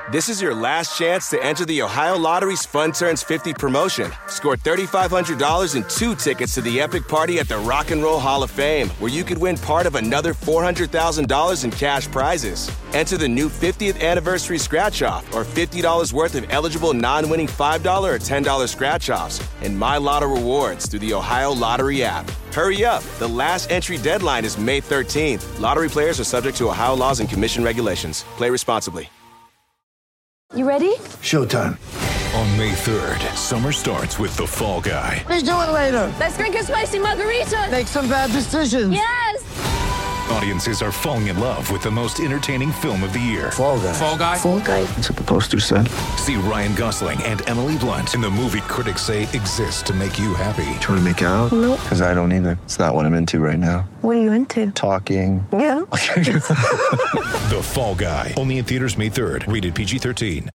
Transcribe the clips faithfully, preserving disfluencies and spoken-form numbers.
This is your last chance to enter the Ohio Lottery's Fun Turns fifty promotion. Score three thousand five hundred dollars and two tickets to the epic party at the Rock and Roll Hall of Fame, where you could win part of another four hundred thousand dollars in cash prizes. Enter the new fiftieth anniversary scratch-off or fifty dollars worth of eligible non-winning five dollars or ten dollars scratch-offs and My Lotto rewards through the Ohio Lottery app. Hurry up. The last entry deadline is May thirteenth. Lottery players are subject to Ohio laws and commission regulations. Play responsibly. You ready? Showtime. On May third, summer starts with The Fall Guy. Let's do it later. Let's drink a spicy margarita. Make some bad decisions. Yes. Audiences are falling in love with the most entertaining film of the year. Fall Guy. Fall Guy. Fall Guy. That's what the poster said. See Ryan Gosling and Emily Blunt in the movie critics say exists to make you happy. Trying to make it out? Nope. Because I don't either. It's not what I'm into right now. What are you into? Talking. Yeah. The Fall Guy. Only in theaters May third. Rated P G thirteen.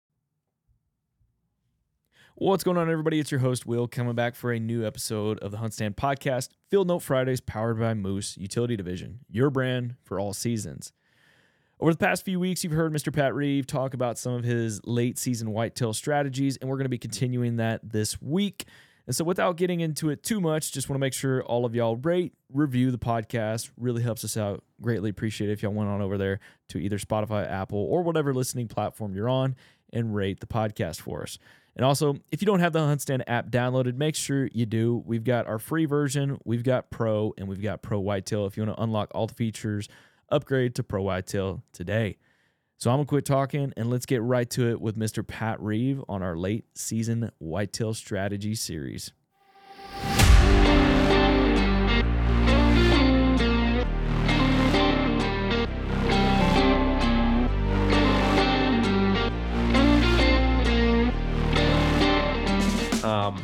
What's going on, everybody? It's your host, Will, coming back for a new episode of the Hunt Stand Podcast, Field Note Fridays, powered by Moose Utility Division, your brand for all seasons. Over the past few weeks, you've heard Mister Pat Reeve talk about some of his late-season whitetail strategies, and we're going to be continuing that this week. And so without getting into it too much, just want to make sure all of y'all rate, review the podcast. Really helps us out. Greatly appreciate it if y'all went on over there to either Spotify, Apple, or whatever listening platform you're on and rate the podcast for us. And also, if you don't have the Hunt Stand app downloaded, make sure you do. We've got our free version, we've got Pro, and we've got Pro Whitetail. If you want to unlock all the features, upgrade to Pro Whitetail today. So I'm going to quit talking, and let's get right to it with Mister Pat Reeve on our late season Whitetail Strategy Series. Um,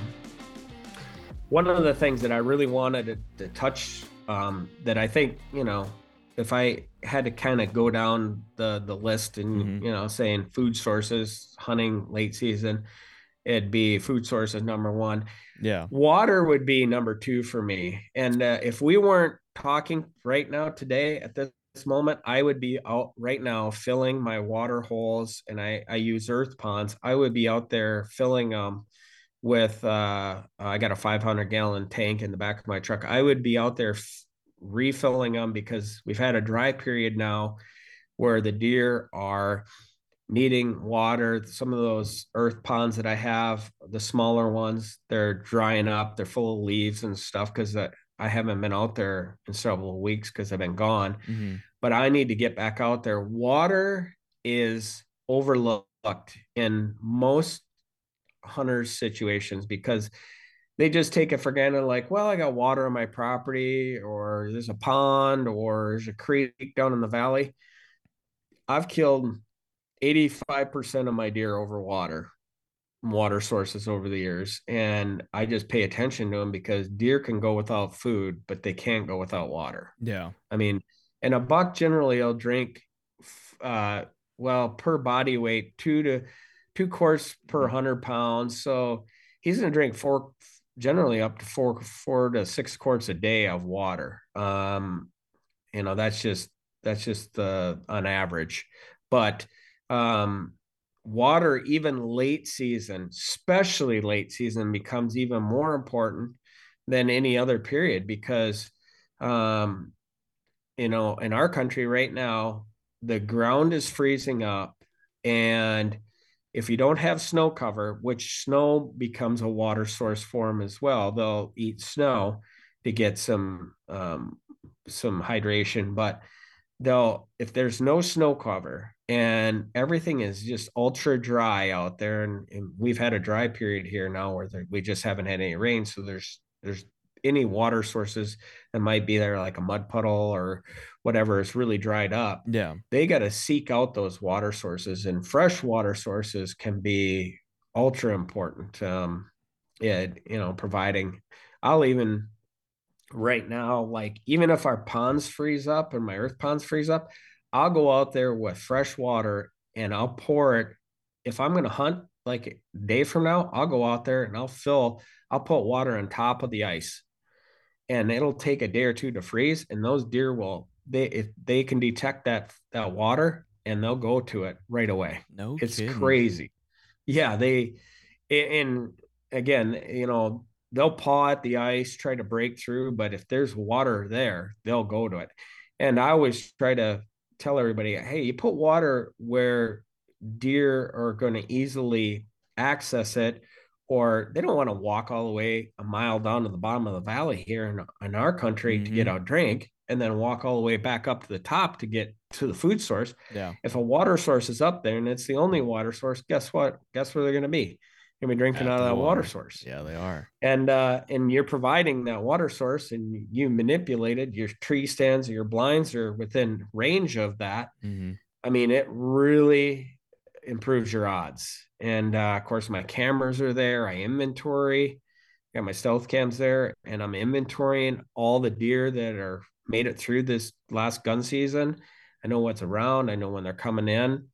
one of the things that I really wanted to, to touch, um, that I think, you know, if I had to kind of go down the, the list and, mm-hmm. you know, saying food sources, hunting late season, it'd be food sources number one. Yeah. Water would be number two for me. And uh, if we weren't talking right now today at this moment, I would be out right now filling my water holes, and I, I use earth ponds. I would be out there filling them. Um, with uh I got a five hundred gallon tank in the back of my truck. I would be out there f- refilling them because we've had a dry period now where the deer are needing water. Some of those earth ponds that I have, the smaller ones, they're drying up. They're full of leaves and stuff because I haven't been out there in several weeks because I've been gone. Mm-hmm. But I need to get back out there. Water is overlooked in most hunters situations because they just take it for granted, like, well, I got water on my property, or there's a pond, or there's a creek down in the valley. I've killed eighty-five percent of my deer over water water sources over the years, and I just pay attention to them because deer can go without food, but they can't go without water. Yeah. I mean, and a buck generally will drink uh well per body weight two to two quarts per hundred pounds. So he's going to drink four, generally up to four, four to six quarts a day of water. Um, you know, that's just, that's just the, uh, on average, but, um, water, even late season, especially late season, becomes even more important than any other period because, um, you know, in our country right now, the ground is freezing up, and if you don't have snow cover, which snow becomes a water source for them as well, they'll eat snow to get some um, some hydration. But they'll, if there's no snow cover and everything is just ultra dry out there, and, and we've had a dry period here now where there, we just haven't had any rain, so there's there's any water sources that might be there, like a mud puddle or whatever, is really dried up. Yeah. They got to seek out those water sources, and fresh water sources can be ultra important. Um, yeah. You know, providing, I'll even right now, like even if our ponds freeze up and my earth ponds freeze up, I'll go out there with fresh water and I'll pour it. If I'm going to hunt like a day from now, I'll go out there and I'll fill, I'll put water on top of the ice. And it'll take a day or two to freeze, and those deer will, they if they can detect that that water, and they'll go to it right away. No It's kidding. crazy. Yeah, they and again, you know, they'll paw at the ice, try to break through, but if there's water there, they'll go to it. And I always try to tell everybody, hey, you put water where deer are going to easily access it, or they don't want to walk all the way a mile down to the bottom of the valley here in, in our country Mm-hmm. to get a drink, and then walk all the way back up to the top to get to the food source. Yeah. If a water source is up there and it's the only water source, guess what? Guess where they're going to be? They're going to be drinking At out of the that water. water source. Yeah, they are. And uh, and you're providing that water source, and you manipulated your tree stands or your blinds are within range of that. Mm-hmm. I mean, it really improves your odds. And uh, of course, my cameras are there. I inventory, got my stealth cams there, and I'm inventorying all the deer that are made it through this last gun season. I know what's around. I know when they're coming in.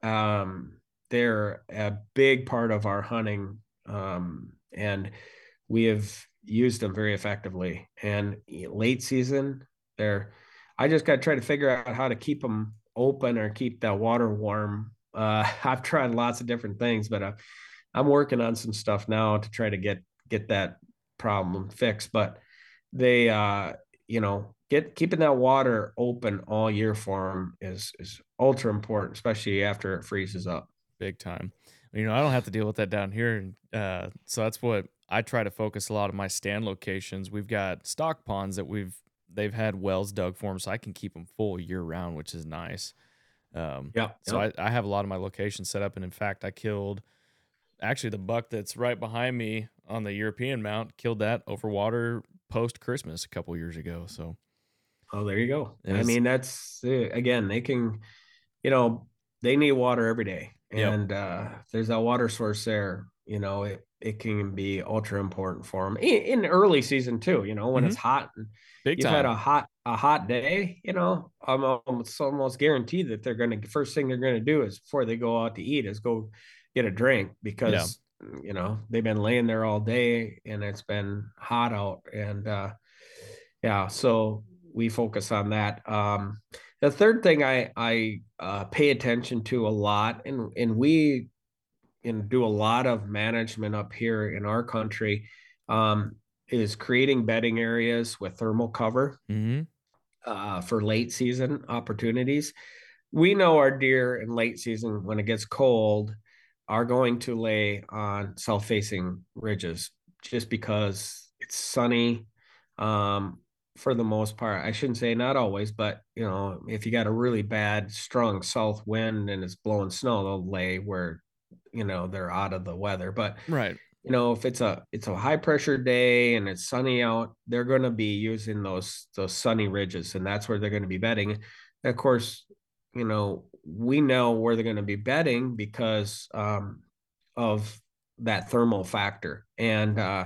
Um, they're a big part of our hunting, um, and we have used them very effectively. And late season, they're. I just got to try to figure out how to keep them open or keep that water warm. Uh, I've tried lots of different things, but uh, I'm working on some stuff now to try to get get that problem fixed. But they, uh, you know, get keeping that water open all year for them is is ultra important, especially after it freezes up. Big time. You know, I don't have to deal with that down here. Uh, so that's what I try to focus a lot of my stand locations. We've got stock ponds that we've, they've had wells dug for them, so I can keep them full year round, which is nice. Um, yeah. So I, I have a lot of my locations set up. And in fact, I killed actually the buck that's right behind me on the European mount, killed that over water post Christmas a couple years ago. So, oh, there you go. It I is- mean, that's uh, again, they can, you know, they need water every day. Yep. And uh, there's that water source there, you know, it, it can be ultra important for them in, in early season too, you know, when Mhm. it's hot and big you've time. had a hot, a hot day, you know, I'm almost, almost guaranteed that they're going to, first thing they're going to do is before they go out to eat is go get a drink because, you know, they've been laying there all day and it's been hot out. And uh, yeah, so we focus on that. Um, the third thing I, I uh, pay attention to a lot, and, and we and do a lot of management up here in our country, um, is creating bedding areas with thermal cover Mm-hmm. uh, for late season opportunities. We know our deer in late season, when it gets cold, are going to lay on south-facing ridges just because it's sunny. Um, for the most part, I shouldn't say not always, but you know, if you got a really bad, strong south wind and it's blowing snow, they'll lay where, you know, they're out of the weather. But Right. you know, if it's a it's a high pressure day and it's sunny out, they're going to be using those those sunny ridges, and that's where they're going to be bedding. And of course, you know, we know where they're going to be bedding because um, of that thermal factor, and uh,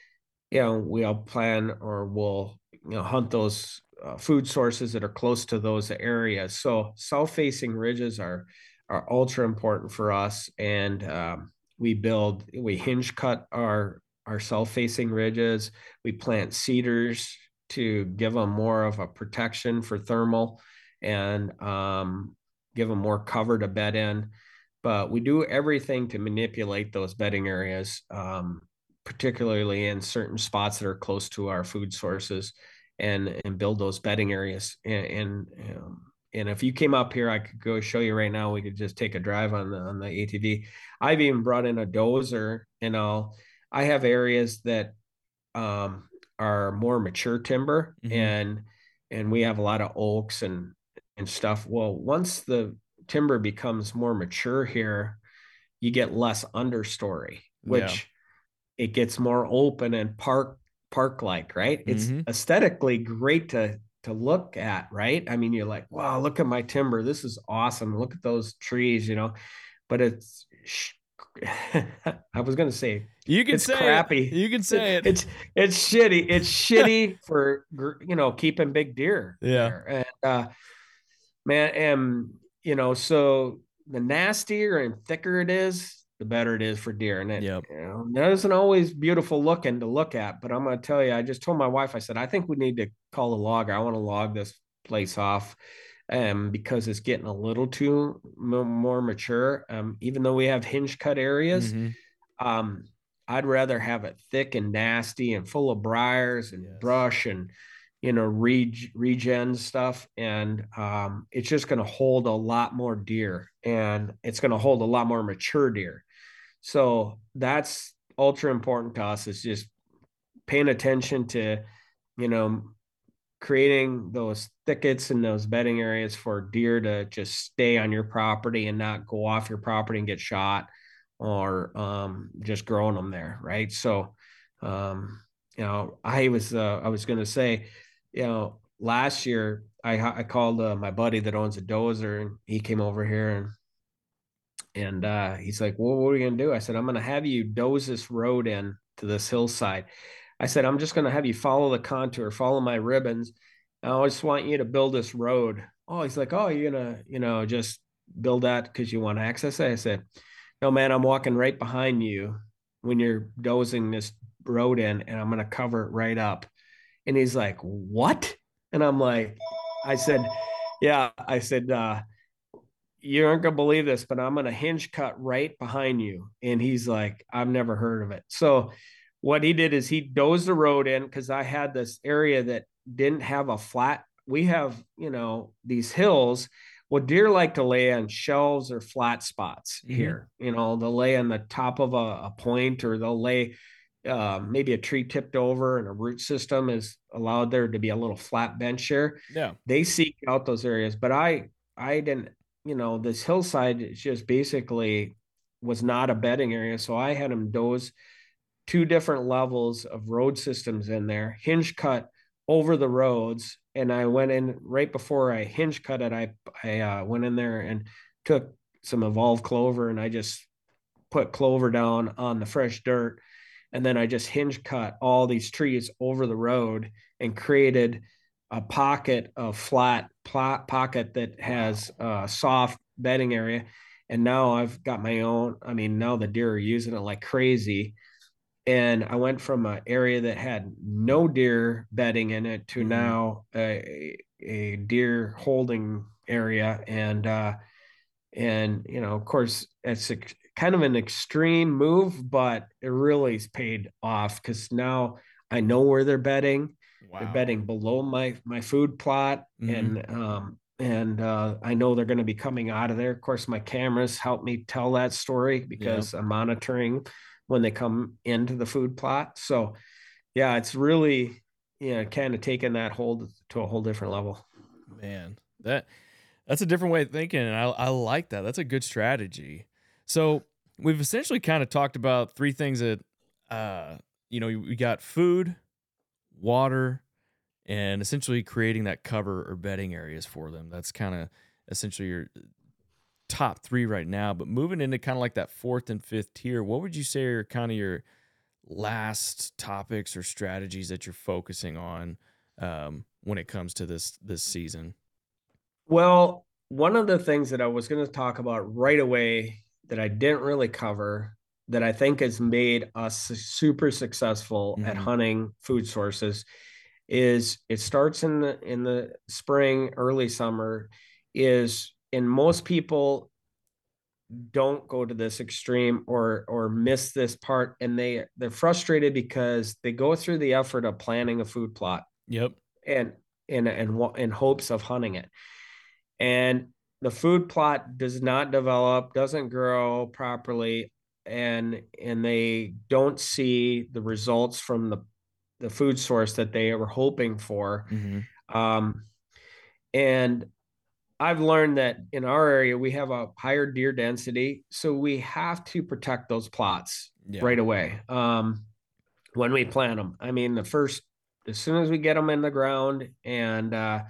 you know, we'll plan or we'll you know hunt those uh, food sources that are close to those areas. So south-facing ridges are are ultra important for us, and um, we build, we hinge cut our our south-facing ridges. We plant cedars to give them more of a protection for thermal and um, give them more cover to bed in. But we do everything to manipulate those bedding areas, um, particularly in certain spots that are close to our food sources, and and build those bedding areas. And and, um, and if you came up here, I could go show you right now. We could just take a drive on the on the A T V. I've even brought in a dozer and all. I have areas that um, are more mature timber, Mhm. and and we have a lot of oaks and and stuff. Well, once the timber becomes more mature here, you get less understory, which it gets more open and park park like, right? It's Mhm. aesthetically great to to look at, right? I mean, you're like, wow, look at my timber. This is awesome. Look at those trees, you know. But it's I was gonna say You can it's say crappy. it. You can say it. It's it's shitty. It's shitty for you know keeping big deer. Yeah. there. And uh, man, and you know, so the nastier and thicker it is, the better it is for deer. And it, Yep. you know, that isn't always beautiful looking to look at. But I'm gonna tell you, I just told my wife, I said, I think we need to call a logger. I want to log this place off. um, because it's getting a little too m- more mature. Um, even though we have hinge cut areas, Mm-hmm. um, I'd rather have it thick and nasty and full of briars and Yes. brush and, you know, reg- regen stuff. And um, it's just going to hold a lot more deer, and it's going to hold a lot more mature deer. So that's ultra important to us, is just paying attention to, you know, creating those thickets and those bedding areas for deer to just stay on your property and not go off your property and get shot, or um, just growing them there. Right. So, um, you know, I was, uh, I was going to say, you know, last year I, I called uh, my buddy that owns a dozer, and he came over here, and and uh, he's like, well, what are you going to do? I said, I'm going to have you doze this road in to this hillside. I said, I'm just going to have you follow the contour, follow my ribbons. I just want you to build this road. Oh, he's like, oh, you're going to, you know, just build that because you want to access it? I said, no, man, I'm walking right behind you when you're dozing this road in, and I'm going to cover it right up. And he's like, what? And I'm like, I said, yeah, I said, uh, you aren't going to believe this, but I'm going to hinge cut right behind you. And he's like, I've never heard of it. So what he did is he dozed the road in, because I had this area that didn't have a flat. We have, you know, these hills. Well, deer like to lay on shelves or flat spots mm-hmm. here. You know, they'll lay on the top of a, a point, or they'll lay uh, maybe a tree tipped over and a root system is allowed there to be a little flat bench here. Yeah. They seek out those areas. But I, I didn't, you know, this hillside is just basically was not a bedding area. So I had them doze two different levels of road systems in there, hinge cut over the roads. And I went in right before I hinge cut it. I, I uh, went in there and took some evolved clover, and I just put clover down on the fresh dirt. And then I just hinge cut all these trees over the road and created a pocket of flat plot pocket that has a soft bedding area. And now I've got my own, I mean, now the deer are using it like crazy. And I went from an area that had no deer bedding in it to mm-hmm. now a, a deer holding area. And, uh, and, you know, of course, it's a, kind of an extreme move, but it really is paid off, because now I know where they're bedding. Wow. They're bedding below my, my food plot. Mm-hmm. And, um, and, uh, I know they're going to be coming out of there. Of course, my cameras help me tell that story, because yeah. I'm monitoring when they come into the food plot. So yeah, it's really, you know, kind of taking that hold to a whole different level. Man, that that's a different way of thinking. And I, I like that. That's a good strategy. So we've essentially kind of talked about three things that, uh, you know, we got food, water, and essentially creating that cover or bedding areas for them. That's kind of essentially your top three right now. But moving into kind of like that fourth and fifth tier, what would you say are kind of your last topics or strategies that you're focusing on um, when it comes to this this season? Well, one of the things that I was going to talk about right away that I didn't really cover, that I think has made us super successful mm-hmm. at hunting food sources, is it starts in the in the spring, early summer, is and most people don't go to this extreme or or miss this part, and they they're frustrated because they go through the effort of planning a food plot. Yep. And in and in hopes of hunting it. And the food plot does not develop, doesn't grow properly, and and they don't see the results from the the food source that they were hoping for. Mm-hmm. Um, and I've learned that in our area, we have a higher deer density, so we have to protect those plots yeah. right away um, when we plant them. I mean, the first, as soon as we get them in the ground and uh,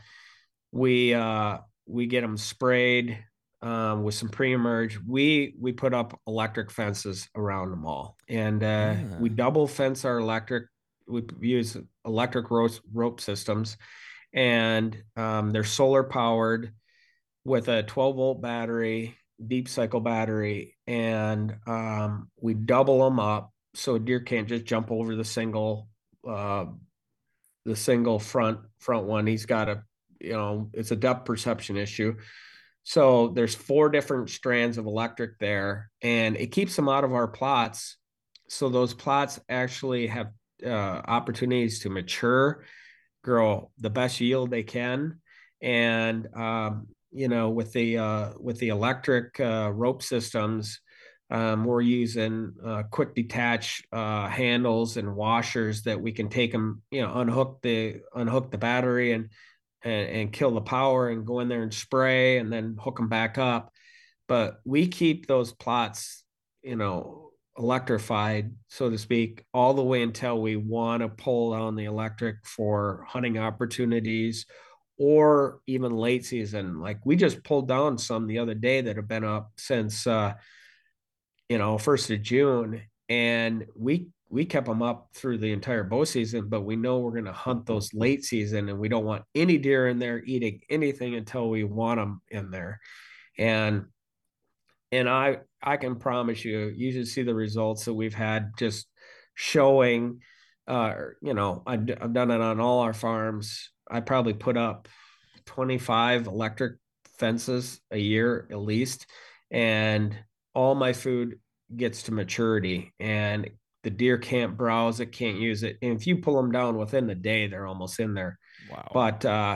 we uh, we get them sprayed um, with some pre-emerge, we we put up electric fences around them all, and uh, yeah. we double fence our electric. We use electric rope rope systems, and um, they're solar powered with a twelve volt battery, deep cycle battery. And um, we double them up so deer can't just jump over the single, uh, the single front, front one. He's got to you know, it's a depth perception issue. So there's four different strands of electric there, and it keeps them out of our plots. So those plots actually have uh, opportunities to mature, grow the best yield they can. And, um, you know, with the, uh, with the electric uh, rope systems, um, we're using uh, quick detach uh, handles and washers that we can take them, you know, unhook the, unhook the battery and, and, and kill the power and go in there and spray and then hook them back up. But we keep those plots, you know, electrified, so to speak, all the way until we want to pull down the electric for hunting opportunities or even late season. Like we just pulled down some the other day that have been up since, uh, you know, first of June, and we we kept them up through the entire bow season, but we know we're going to hunt those late season, and we don't want any deer in there eating anything until we want them in there. And and I I can promise you, you should see the results that we've had just showing. Uh, you know, I've, I've done it on all our farms. I probably put up twenty-five electric fences a year at least, and all my food gets to maturity, and the deer can't browse it, can't use it. And if you pull them down within the day, they're almost in there. Wow. But uh,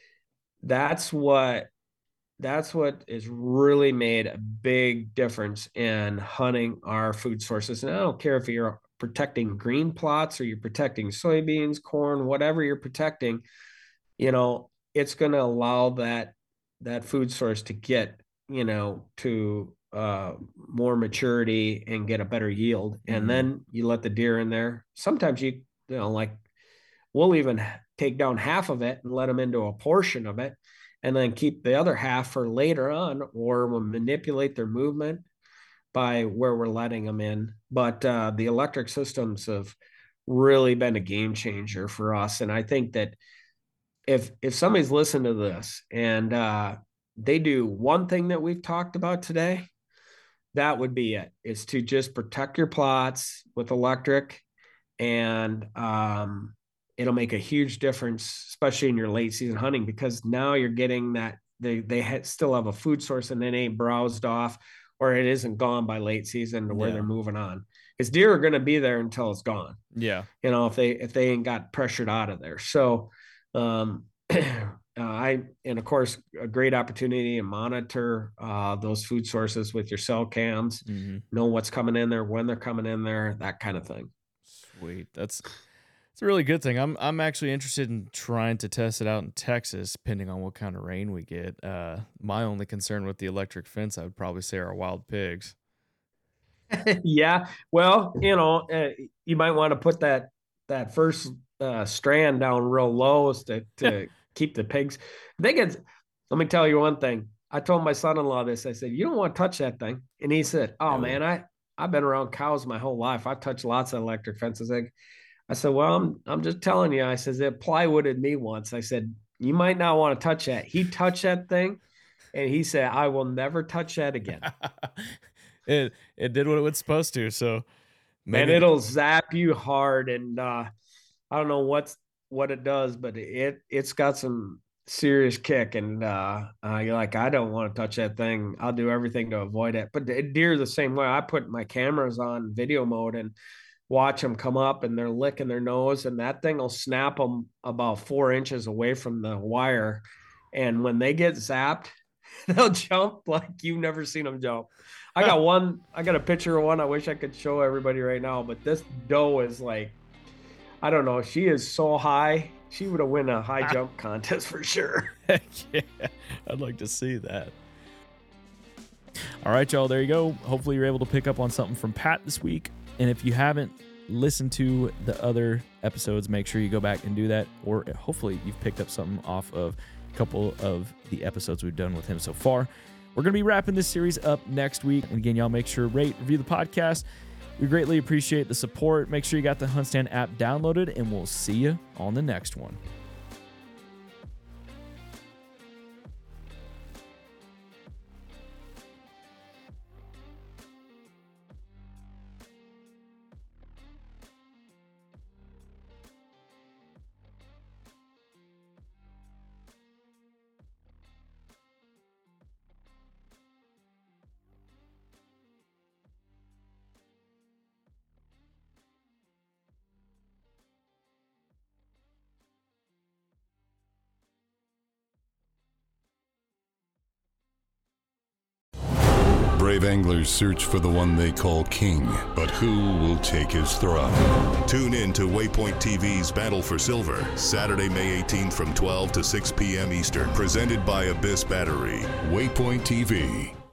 that's what that's what has really made a big difference in hunting our food sources. And I don't care if you're protecting green plots or you're protecting soybeans, corn, whatever you're protecting, you know, it's going to allow that that food source to get, you know, to uh, more maturity and get a better yield. And mm-hmm. then you let the deer in there. Sometimes you, you know, like we'll even take down half of it and let them into a portion of it, and then keep the other half for later on, or we'll manipulate their movement by where we're letting them in. But uh, the electric systems have really been a game changer for us. And I think that if if somebody's listened to this and uh, they do one thing that we've talked about today, that would be it. Is to just protect your plots with electric, and um, it'll make a huge difference, especially in your late season hunting, because now you're getting that they they ha- still have a food source and it ain't browsed off, or it isn't gone by late season to where yeah. they're moving on. Because deer are going to be there until it's gone. Yeah, you know, if they if they ain't got pressured out of there. So, um, uh, I and of course a great opportunity to monitor uh, those food sources with your cell cams, mm-hmm. know what's coming in there, when they're coming in there, that kind of thing. Sweet, that's. It's a really good thing. I'm I'm actually interested in trying to test it out in Texas, depending on what kind of rain we get. Uh, my only concern with the electric fence, I would probably say, are wild pigs. Yeah, well, you know, uh, you might want to put that that first uh, strand down real low to to keep the pigs. They get. Let me tell you one thing. I told my son-in-law this. I said, "You don't want to touch that thing," and he said, "Oh no. man, I I've been around cows my whole life. I've touched lots of electric fences." I, I said, well, I'm, I'm just telling you. I said, it plywooded me once. I said, you might not want to touch that. He touched that thing, and he said, I will never touch that again. it it did what it was supposed to. So, maybe. And it'll zap you hard. And uh, I don't know what's what it does, but it it's got some serious kick. And uh, uh, you're like, I don't want to touch that thing. I'll do everything to avoid it. But deer the same way. I put my cameras on video mode and watch them come up, and they're licking their nose, and that thing will snap them about four inches away from the wire. And when they get zapped, they'll jump like you've never seen them jump. I got one, I got a picture of one. I wish I could show everybody right now, but this doe is like, I don't know. She is so high. She would have won a high jump contest for sure. Heck yeah. I'd like to see that. All right, y'all, there you go. Hopefully you're able to pick up on something from Pat this week. And if you haven't listened to the other episodes, make sure you go back and do that. Or hopefully you've picked up something off of a couple of the episodes we've done with him so far. We're going to be wrapping this series up next week. And again, y'all make sure to rate, review the podcast. We greatly appreciate the support. Make sure you got the HuntStand app downloaded, and we'll see you on the next one. Brave anglers search for the one they call king, but who will take his throne? Tune in to Waypoint T V's Battle for Silver, Saturday, May eighteenth from twelve to six p.m. Eastern, presented by Abyss Battery. Waypoint T V.